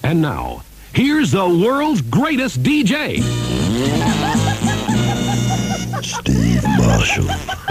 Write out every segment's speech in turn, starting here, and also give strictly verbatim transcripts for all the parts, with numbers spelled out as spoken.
And now, here's the world's greatest D J. Steve Marshall.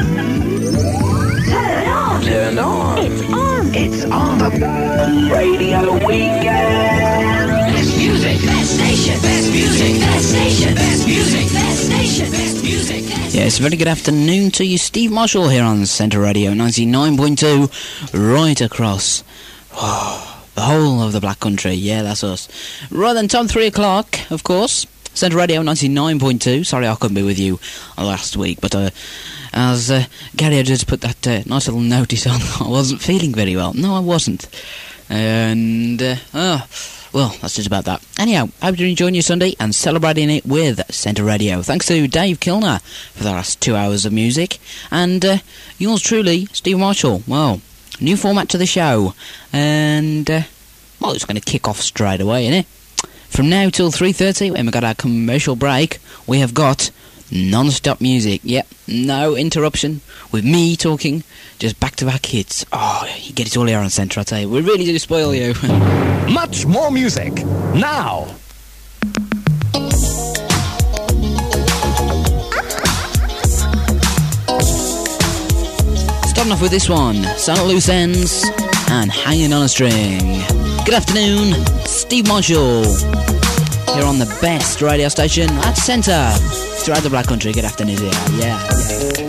Turn on. Turn on. It's on. It's on. Radio Weekend. Best music, best station, best music, best station, best music, best station, best music. Yes, very good afternoon to you. Steve Marshall here on Centre Radio ninety-nine point two, right across oh, the whole of the Black Country. Yeah, that's us. Right then, time three o'clock, of course. Centre Radio ninety-nine point two. Sorry I couldn't be with you last week, but uh, as uh, Gary had just put that uh, nice little notice on, I wasn't feeling very well. No, I wasn't. And, uh, oh, well, that's just about that. Anyhow, hope you're enjoying your Sunday and celebrating it with Centre Radio. Thanks to Dave Kilner for the last two hours of music. And uh, yours truly, Steve Marshall. Well, new format to the show. And, uh, well, it's going to kick off straight away, innit? From now till three thirty, when we got our commercial break, we have got non-stop music. Yep, no interruption, with me talking, just back-to-back hits. Oh, you get it all here on Centre, I tell you. We really do spoil you. Much more music, now. Starting off with this one, Saint Loose Ends and Hanging on a String. Good afternoon, Steve Marshall, here on the best radio station at Centre throughout the Black Country. Good afternoon, yeah, yeah, yeah.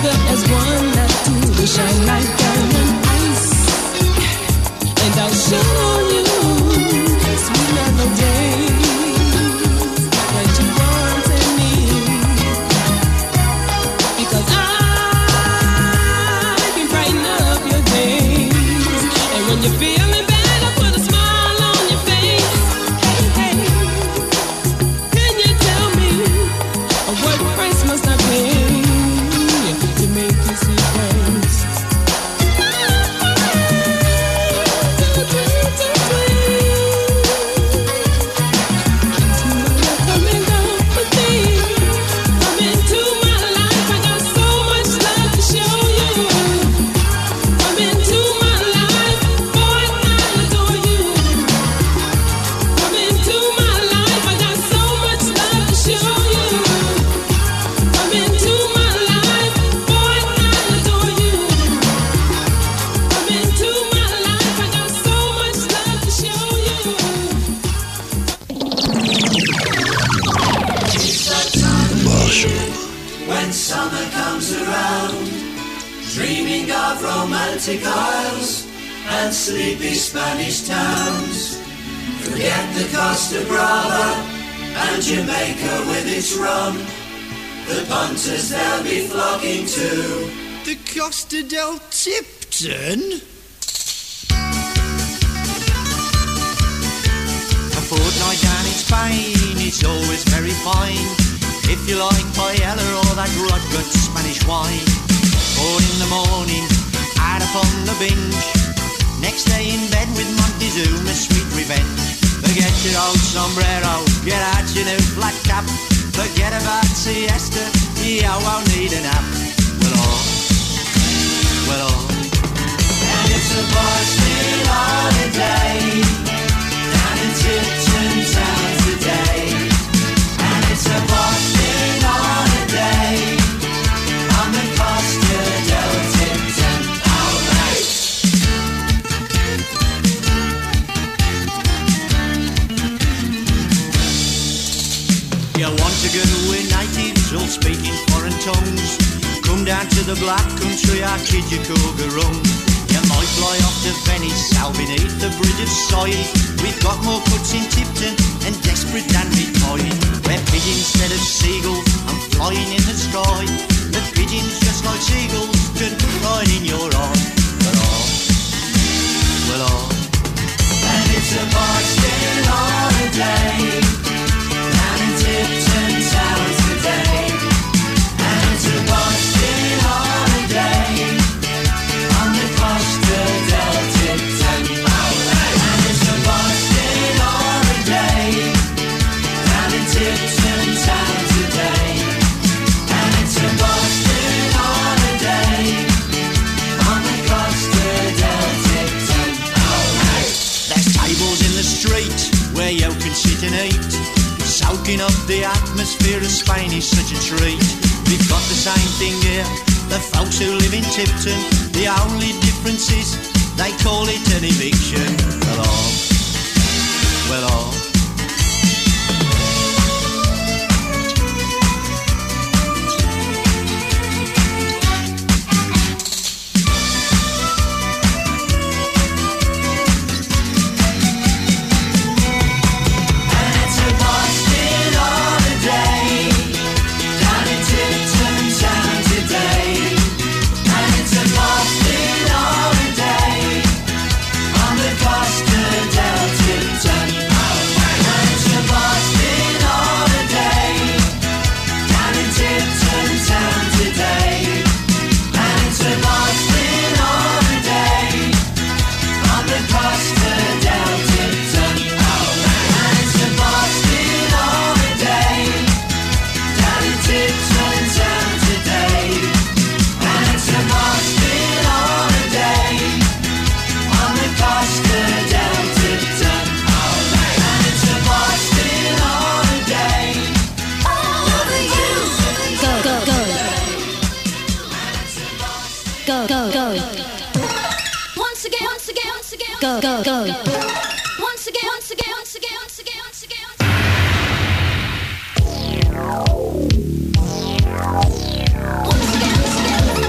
together as one, that two, we shine like diamond ice. And I'll show you sweet melodies that you want and need. Because I can brighten up your days. And when you're feeling bad, I put a smile on your face. Hey, hey, can you tell me what price must I pay to make you see Christ? Come and go with me. Come into my life. I got so much love to show you. Come into my life, boy, I adore you. Come into my life. I got so much love to show you. Come into my life, boy, I adore you. Come into my life. I got so much love to show you. Marshall. When summer comes around, dreaming of romantic isles and sleepy Spanish towns. Forget the Costa Brava and Jamaica with its rum. The punters they'll be flocking to The Costa del Tipton? A fortnight down in Spain, it's always very fine. If you like paella or that rot-gut Spanish wine. Four in the morning, out upon the binge. Next day in bed with Montezuma's sweet revenge. Forget your old sombrero, get out your new flat cap. Forget about siesta, you won't need a nap. Well, oh, well, oh. and it's a Boston holiday down in Tipton town today. And it's a Boston holiday on the Costa del Tipton. Alright. You want to go with natives all speaking foreign tongues? Come down to the black country, our kid you rum. You might fly off to Venice, out beneath the bridge of soil. We've got more cuts in Tipton and desperate than Bitcoin. Where pigeons instead of seagulls and flying in the sky. The pigeons just like seagulls could fly in your eye. Well, oh, well, oh. And it's a Boston holiday down in Tipton town today. And it's a Boston holiday on the Costa del Tipton. Alright. And it's a Boston holiday down in Tipton town today. And it's a Boston holiday on the Costa del Tipton. Alright. There's tables in the street where you can sit and eat. Soaking up the atmosphere of Spain is such a treat. We've got the same thing here, the folks who live in Tipton. The only difference is they call it an eviction. Well, oh, well, oh. And it's a Boston holiday down in Tipton town today. And it's a Boston holiday on the Costa del Tipton. And it's a Boston holiday down in Tipton town today. And it's a Boston holiday on the Costa del Tipton. And it's a Boston holiday down in Tipton town today. And it's a Boston holiday on the Costa del Tipton. And it's a Boston holiday over you. Go, go, go. Go, go, go. Once again, once again, once again, Go, go, go. once again, once again, once again, once again, once again. Once again, once again.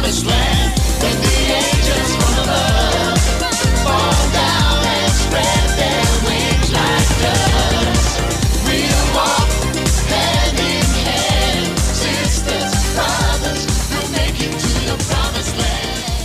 promised land. When the angels from above fall down and spread their wings like doves, we'll walk hand in hand, sisters, brothers, we'll make it to the promised land.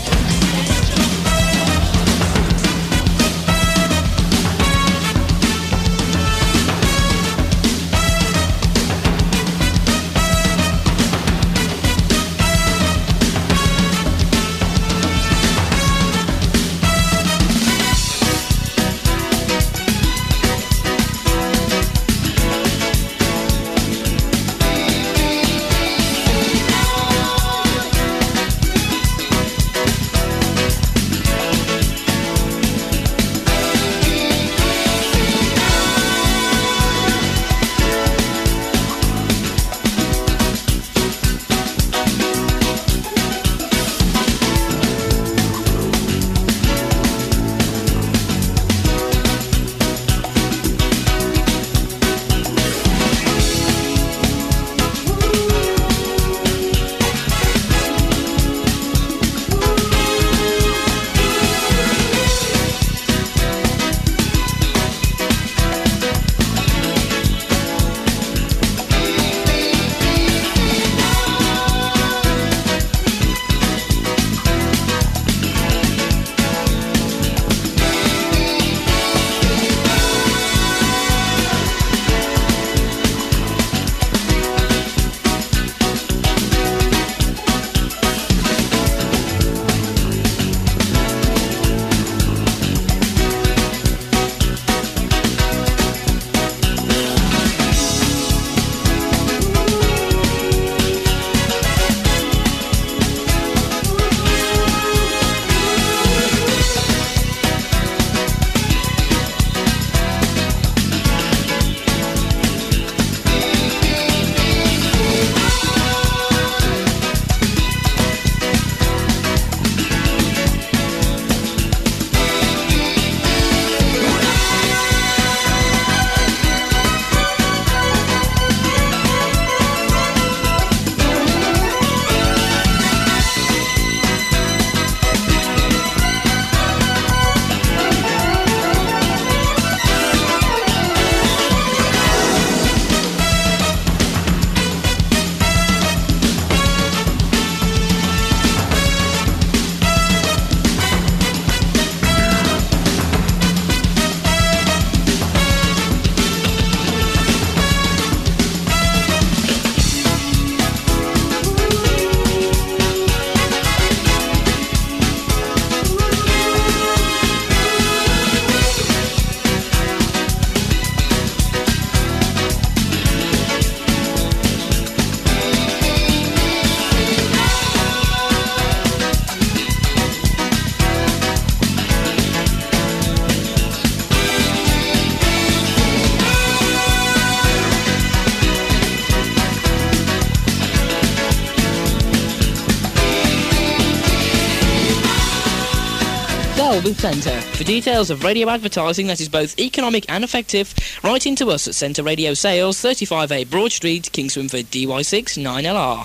Melbourne Centre. For details of radio advertising that is both economic and effective, write in to us at Centre Radio Sales, thirty-five A Broad Street, Kingswinford, D Y six nine L R.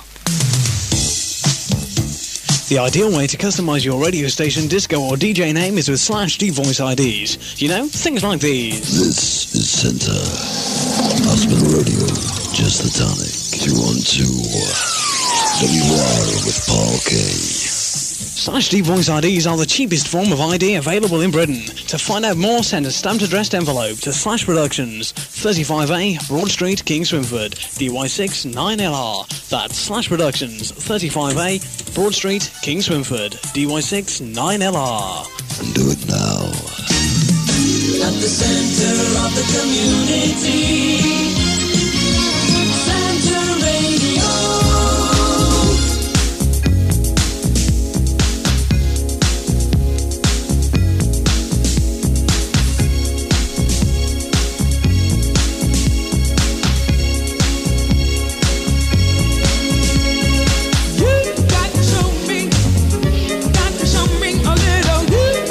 The ideal way to customise your radio station, disco or D J name is with Slash D Voice I Ds. You know, things like these. This is Centre. Hospital Radio, just the tonic. two one two W R with Paul K. Slash D Voice I Ds are the cheapest form of I D available in Britain. To find out more, send a stamped addressed envelope to Slash Productions, thirty-five A Broad Street, Kingswinford, D Y six nine L R. That's Slash Productions, thirty-five A Broad Street, Kingswinford, D Y six nine L R. And do it now. At the center of the community, Centre Radio.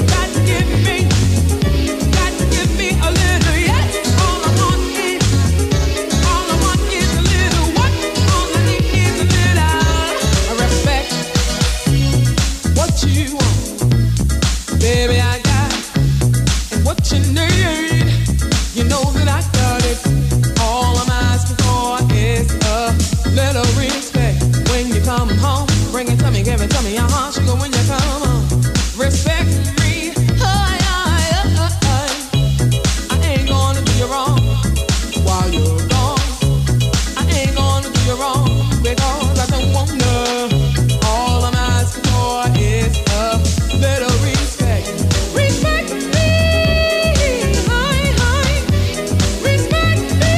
Got to give me a little, yes, all I want is you need. You know that I got it. All I'm asking for is a little respect. When you come home, bring it to me, give it to me. Uh-huh, sugar, when you come home. Respect me. I, I, I, I, I ain't gonna do you wrong while you're gone. I ain't gonna do you wrong because I don't wanna. All I'm asking for is a little respect. Respect me. Hi, hi. Respect me.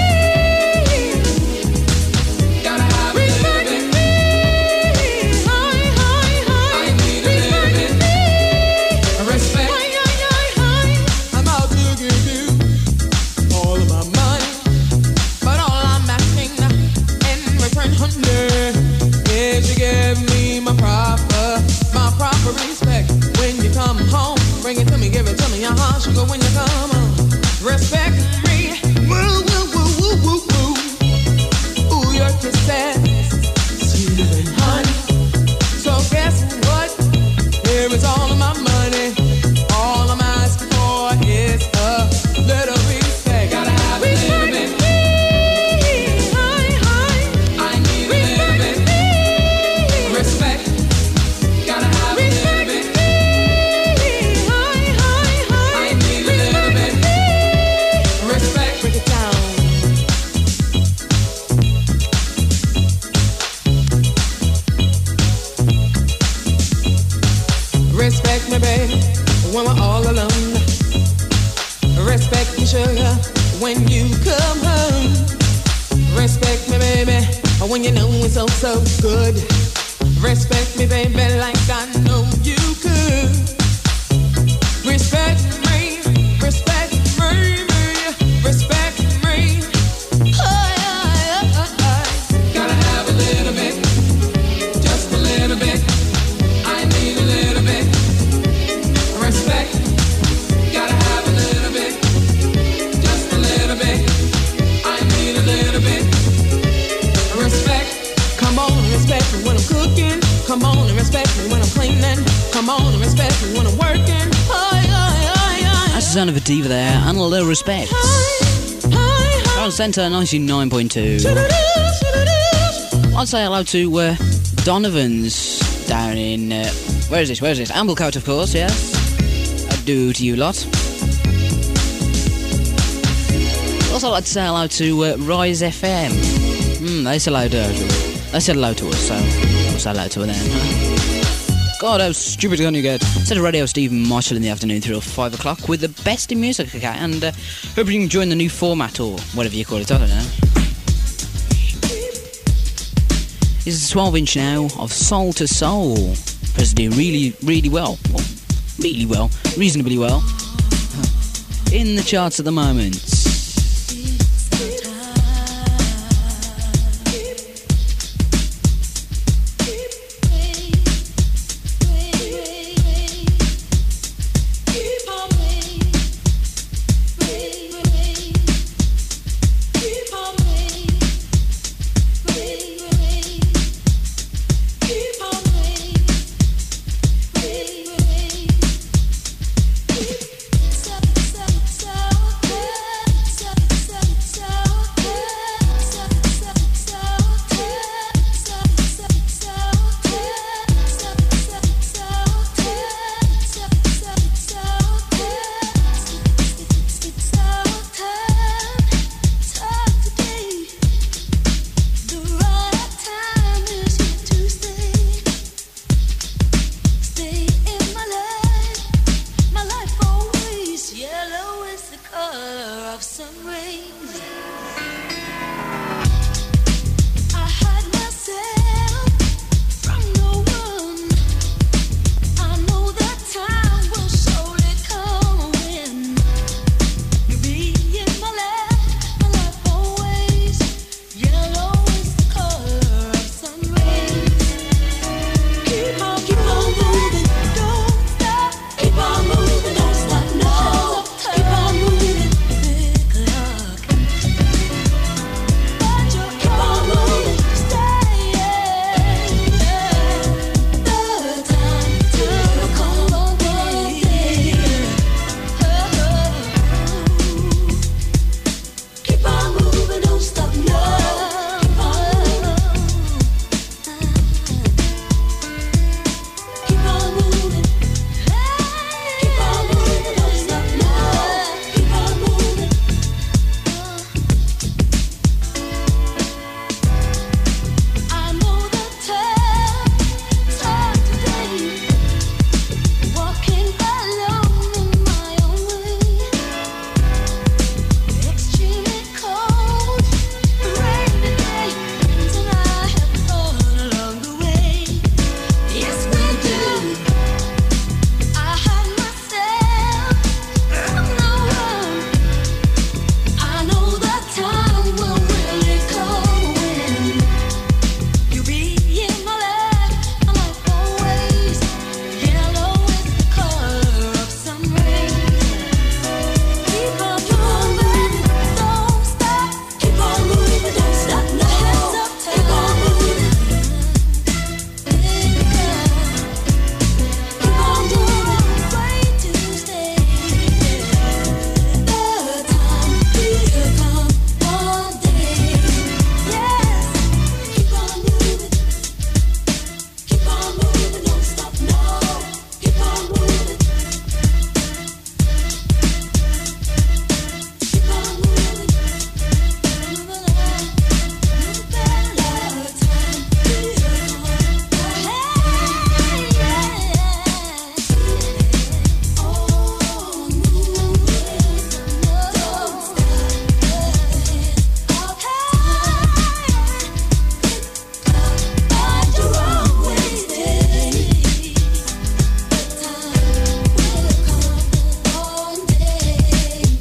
Gotta have a little bit. Hi, hi, hi. I need a little bit. Respect. Hi, hi, hi, hi. I'm out to give you all of my money, but all I'm asking in return, honey, is you give me my proper, my proper respect. When you come home, bring it to me, give it to me. Uh-huh, sugar, when you come home. Respect me. Woo, woo, woo, woo, woo, woo. Ooh, your kisses, sweeter than honey. So guess what? Here is all of my money. All I'm asking for is a little respect. Gotta have a little bit. Hi, hi. I need a little bit. Respect. Gotta have a little bit. Hi, hi, hi. I need a little bit. Respect. Break it down. Respect me, baby, when we're all alone. Respect me, sugar, when you come home. Respect me, baby, when you know it's so, so good. Respect me, baby, like I know you could. Respect me, respect me, respect me. Hi, hi, hi, hi. Gotta have a little bit, just a little bit. I need a little bit. Respect. Gotta have a little bit, just a little bit. I need a little bit. Respect. Come on and respect me when I'm cooking. Come on and respect me when I'm cleaning. Come on and respect me when I'm working. Hi, hi, hi, hi. That's the sound of a diva there, and a little respect. On Centre ninety-nine point two. I'd say hello to uh, Donovan's down in, uh, where is this, where is this? Amblecote, of course, yes. I do to you lot. Also, I'd like to say hello to uh, Rise F M. Hmm, they said hello to They said hello to us, so we'll say hello to her then. God, how stupid can you get? Centre Radio, Stephen Marshall in the afternoon through five o'clock with the best in music, okay? And uh, hope you can join the new format or whatever you call it, I don't know. This is a twelve inch now of Soul to Soul. Press doing really, really well. well. Really well. Reasonably well. In the charts at the moment.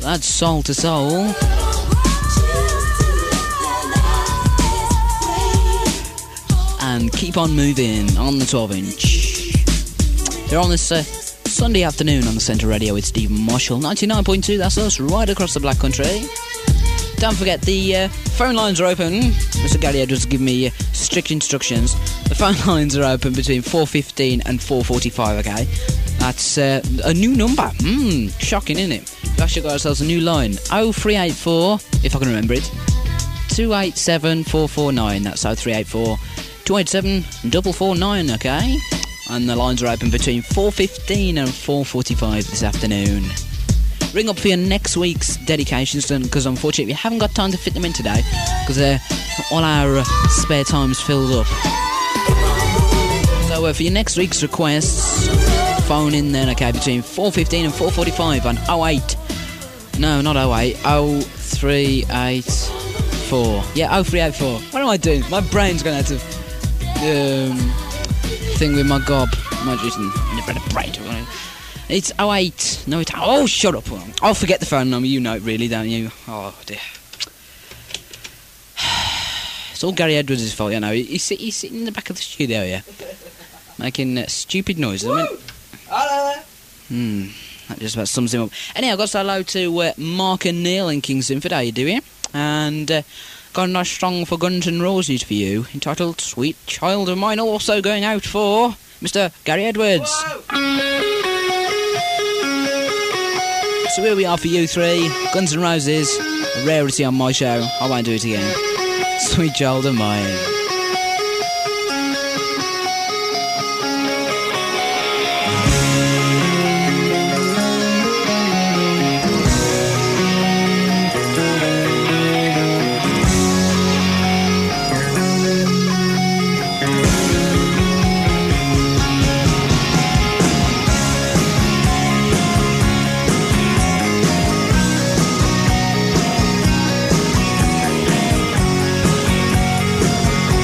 That's Soul to Soul. And Keep On Moving on the twelve inch. They're on this uh, Sunday afternoon on the Centre Radio with Stephen Marshall. ninety-nine point two, that's us, right across the Black Country. Don't forget, the uh, phone lines are open. Mister Gary Edwards give me uh, strict instructions. The phone lines are open between four fifteen and four forty-five, okay? That's uh, a new number. Mmm, shocking, isn't it? We've actually got ourselves a new line. oh three eight four, if I can remember it, two eight seven four four nine. That's oh three eight four, two eight seven four four nine, okay? And the lines are open between four fifteen and four forty-five this afternoon. Ring up for your next week's dedications, because unfortunately we haven't got time to fit them in today, because uh, all our uh, spare time's filled up. So uh, for your next week's requests, phone in then, okay, between four fifteen and four forty-five on oh eight. No, not oh eight, oh three eight four. Yeah, oh three eight four. What am I doing? My brain's going to have to um, thing with my gob. My just never had a brain. It's oh eight. No, it's... Oh, shut up. I'll forget the phone number. You know it really, don't you? Oh, dear. It's all Gary Edwards' fault, you know. He's, he's sitting in the back of the studio here, making uh, stupid noises. I mean, hello there. Hmm. That just about sums him up. Anyhow, I've got to say hello to uh, Mark and Neil in Kingstonford. How you doing? And uh, got a nice song for Guns N' Roses for you, entitled Sweet Child of Mine, also going out for Mister Gary Edwards. Whoa. So here we are for you three, Guns N' Roses, a rarity on my show. I won't do it again. Sweet Child of Mine. Thank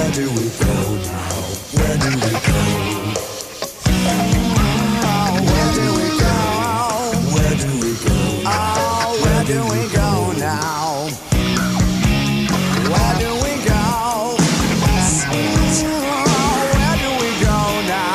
Where do we go now? Where do we go? Oh, where do we go? Where do we go? Oh, where do we go now? Where do we go? Oh, where do we go now?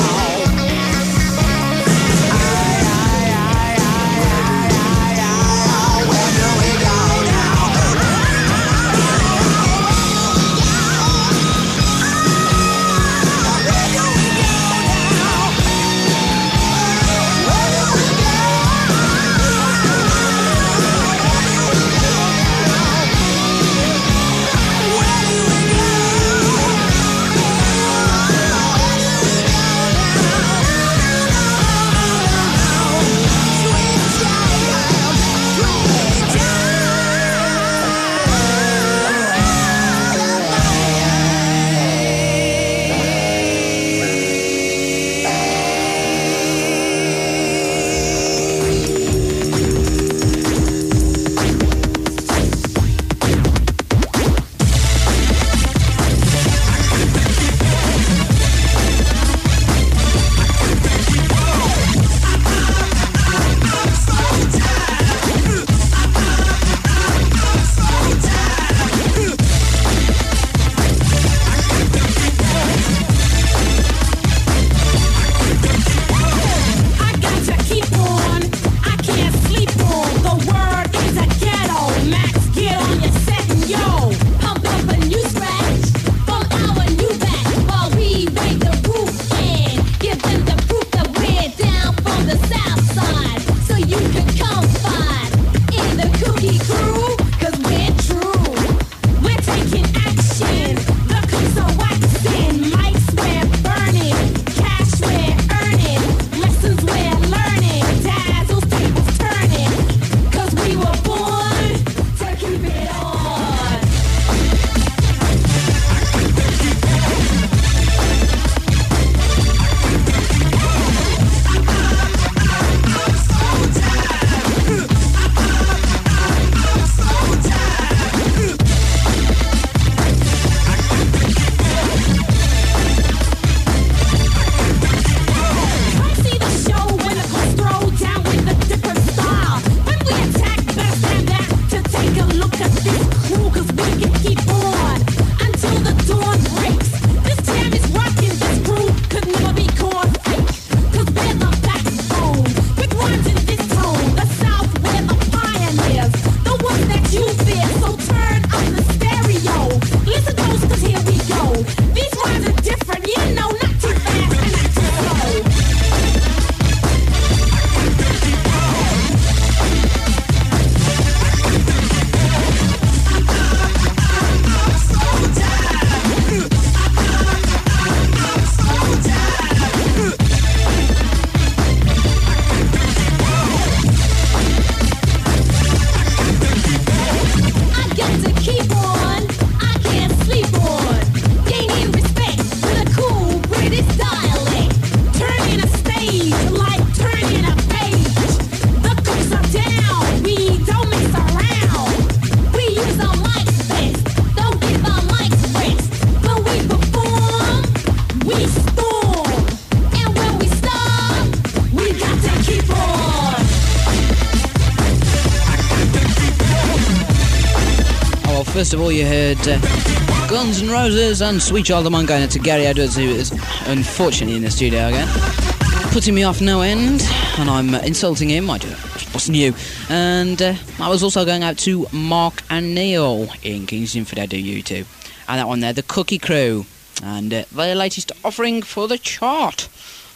First of all, you heard uh, Guns N' Roses and Sweet Child of Mine going out to Gary Edwards, who is unfortunately in the studio again, putting me off no end, and I'm uh, insulting him. I just wasn't you. And uh, I was also going out to Mark and Neil in Kingston for their do YouTube, and that one there, the Cookie Crew, and uh, their latest offering for the chart.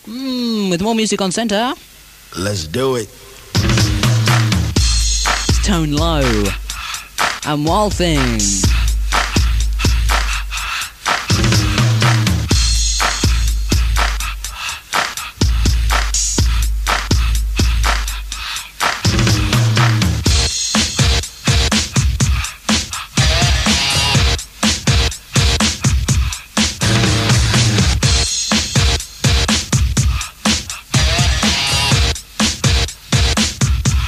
Mm, with more music on centre. Let's do it. It's Tone Low and Wild Thing.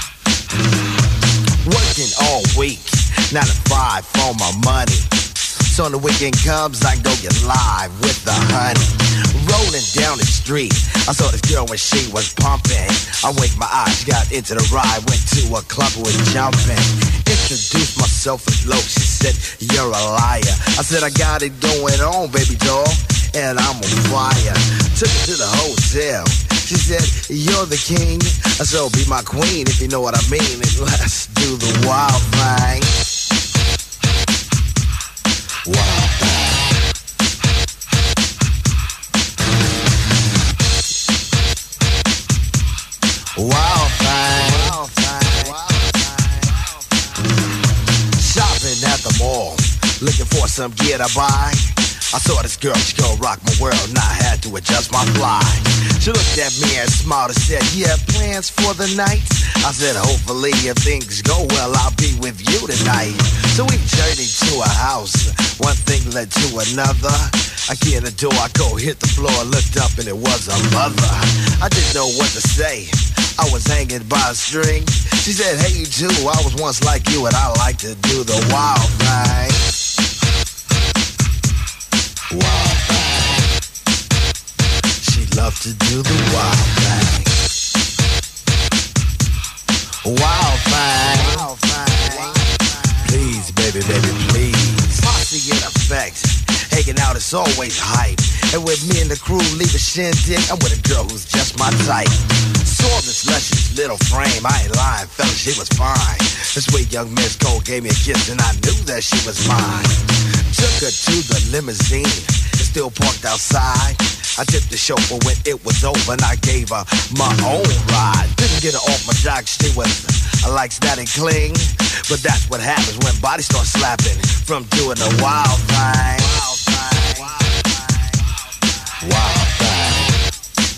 Nine to five for my money. So when the weekend comes, I go get live with the honey. Rolling down the street, I saw this girl when she was pumping. I winked my eyes, she got into the ride, went to a club with jumping. Introduced myself as low, she said, you're a liar. I said, I got it going on, baby doll, and I'm on fire. Took her to the hotel. She said, you're the king, so be my queen if you know what I mean. And let's do the wild thing. Wild thing. Wild thing. Wild thing. Shopping at the mall, looking for some gear to buy. I saw this girl, she gon' rock my world, and I had to adjust my fly. She looked at me and smiled and said, you have plans for the night? I said, hopefully if things go well, I'll be with you tonight. So we journeyed to a house, one thing led to another. I get in the door, I go hit the floor, looked up and it was a mother. I didn't know what to say, I was hanging by a string. She said, hey you too, I was once like you and I like to do the wild thing. Wild thing. She loved to do the wild thing. Wild thing. Wild thing. Please, baby, baby, please. Posse in effect. Hanging out is always hype. And with me and the crew leave a shindig, I'm with a girl who's just my type. Saw this luscious little frame, I ain't lying, fella, she was fine. This sweet young Miss Cole gave me a kiss and I knew that she was mine. Took her to the limousine, it's still parked outside. I tipped the chauffeur when it was over and I gave her my own ride. Didn't get her off my jock, she was, I like static cling. But that's what happens when bodies start slapping from doing the wild thing. Wild thing. Wild thing.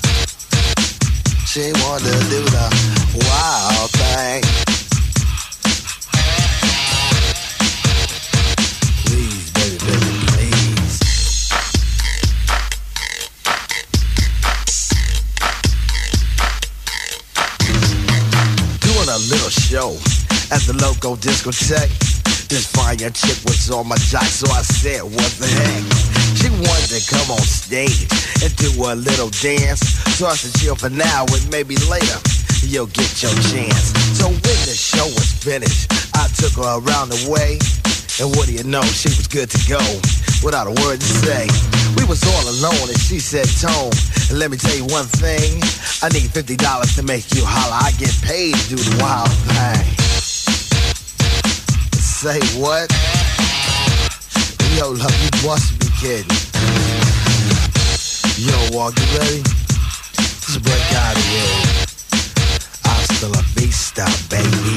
She wanted to do the wild thing. Please, baby, baby, please. Doing a little show at the local discotheque. This fire chick was on my jock, so I said, what the heck? She wanted to come on stage and do a little dance. So I said, chill for now and maybe later you'll get your chance. So when the show was finished, I took her around the way. And what do you know, she was good to go without a word to say. We was all alone and she said, Tone, let me tell you one thing. I need fifty dollars to make you holler. I get paid to do the wild thing. Say what? Yo, love, you must be kidding. Yo, walk, you ready? Let's break out of here. Hasta la vista, baby.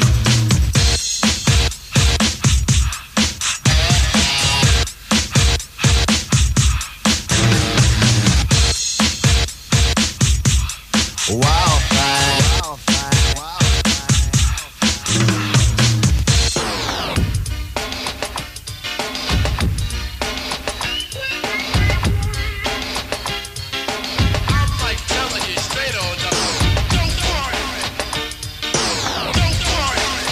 Wild thing. Wild thing. Wild thing. I'm like telling you straight on up. Don't worry. Don't worry.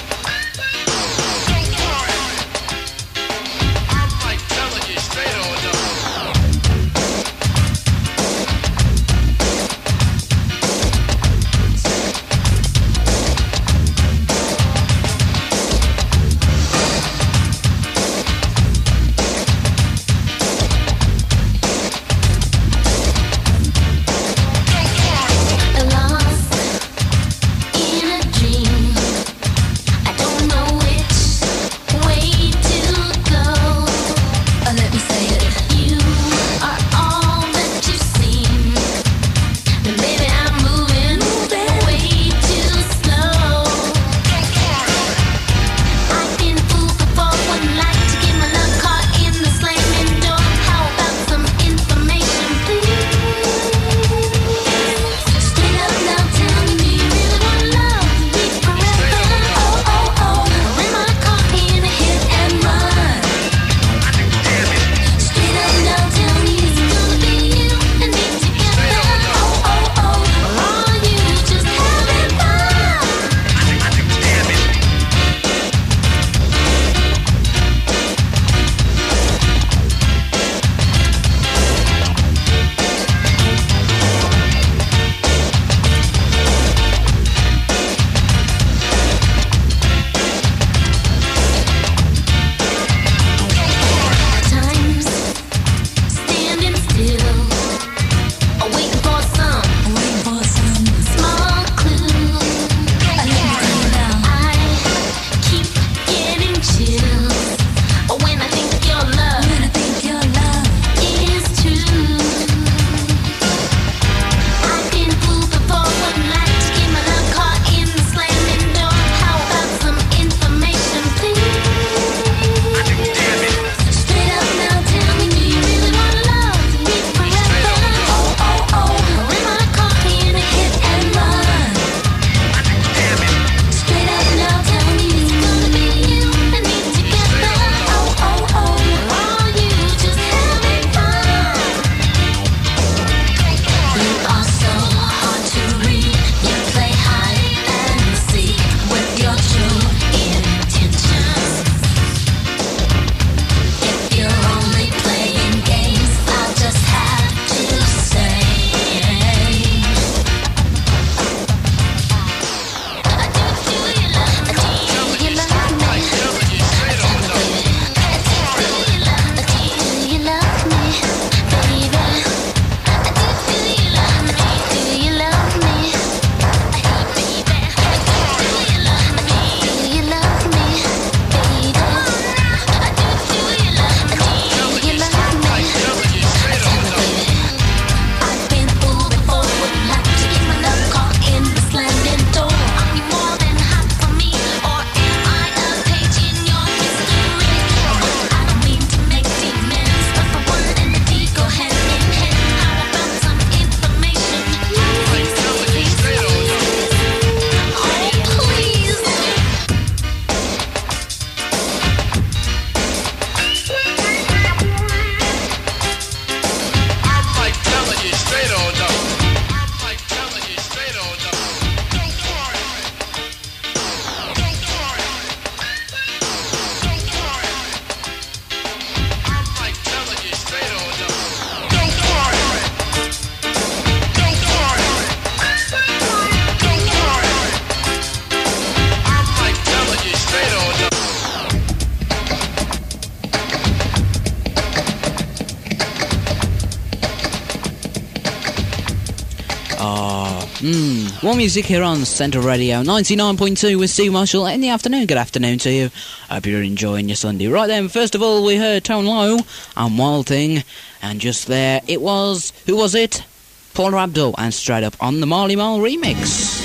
More music here on Centre Radio ninety-nine point two with Steve Marshall in the afternoon. Good afternoon to you. Hope you're enjoying your Sunday. Right then, first of all, we heard Tone Low and Wild Thing. And just there, it was, who was it? Paula Abdul and Straight Up on the Marley Marl remix.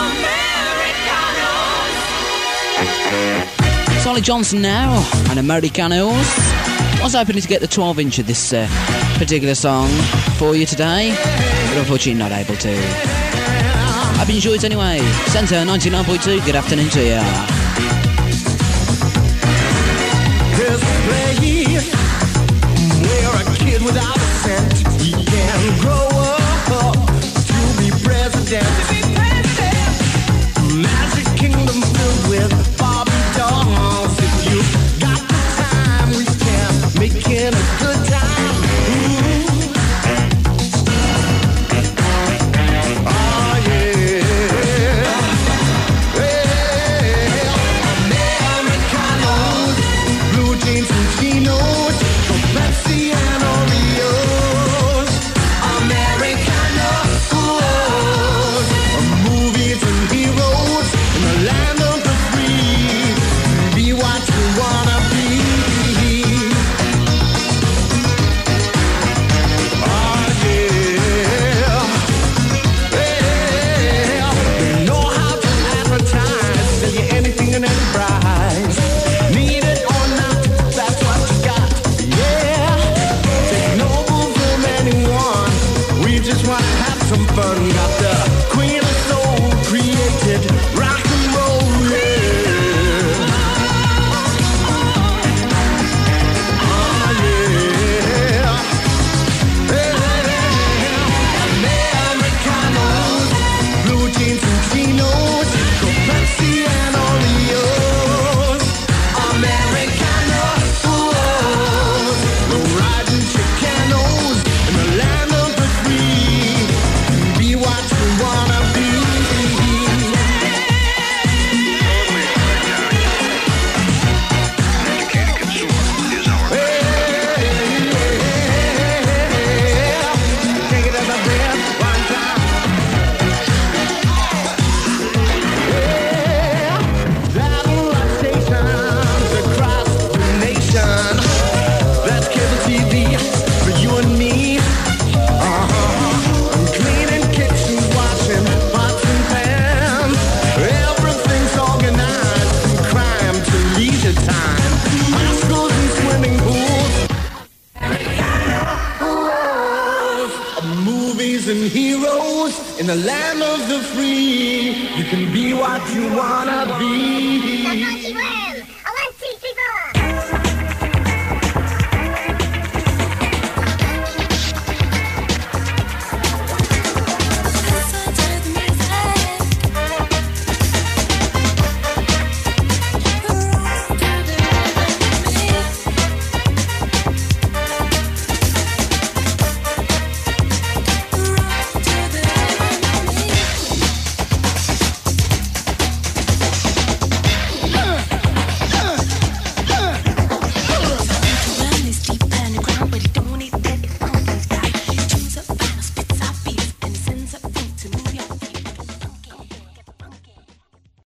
Solly Johnson now and Americanos. I was hoping to get the twelve inch of this uh, particular song for you today, but unfortunately not able to. Hope you enjoy it anyway. Centre ninety-nine point two, good afternoon to you. There's a place where a kid without a cent, he can grow up to be president. Magic kingdom filled with Barbie dolls. If you got the time, we can make it a good time. Ooh. Oh yeah. Well, Americanos, blue jeans and chinos, Pepsi and Oreos. Americanos, movies and heroes in the land of the free. Be what you wanna be. Oh yeah. Well, they know how to advertise, sell you anything and any price. Need it or not, that's what you got. Yeah. Take no bull from anyone. We just want to have some fun. Got the queen of soul created rock and roll. Yeah. Oh yeah. Americanos, blue jeans and chinos, Pepsi and Oreos. Americanos, riding Chicanos in the land of the free. Be what you wanna be. Take it as a breath, one time. Satellite stations across the nation. That's cable T V for you and me. Uh-huh. I'm cleaning kitchens, washing pots and pans. Everything's organized from crime to leisure time. High schools and swimming pools. Movies and heroes in the land of the free. You can be what you wanna be.